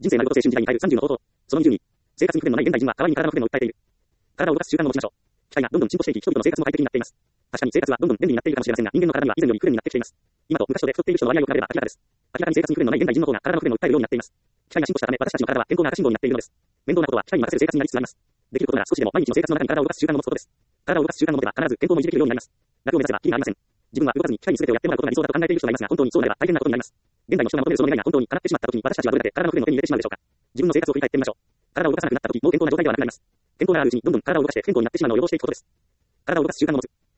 人生丸ごと青春時代に入る30の方法。その22。生活に不便のない現代人は代わりに体の不便を訴えている。体を動かす習慣を持ちましょう。機械がどんどん進歩していき、人々の生活も快適になっています。確かに生活はどんどん便利になっているかもしれませんが、人間の体には以前より不便になってきています。今と昔とで太っている人の割合を比べれば明らかです。明らかに生活に不便のない現代人の方が体の不便を訴えるようになっています。機械が進歩したため、私たちの体は健康な赤信号になっているのです。面倒なことは機械に任せる生活になりつつあります。できることなら少しでも毎日の生活の中に体を動かす習慣を持つことです。体を動かす習慣を持てば必ず健康も維持できるようになります。楽を目指せば気がありません。自分は動かずに機械に全てをやってもらうことが理想だと考えている人がいますが、本当にそうなれば大変なことになります。現代の人が求めるその願いが本当に叶ってしまった時に、私たちはどれだけ体の不便を手に入れてしまうでしょうか。自分の生活を振り返ってみましょう。体を動かさなくなった時、もう健康な状態ではなくなります。健康があるうちにどんどん体を動かして不健康になってしまうのを予防していくことです。体を動かす習慣を持つ。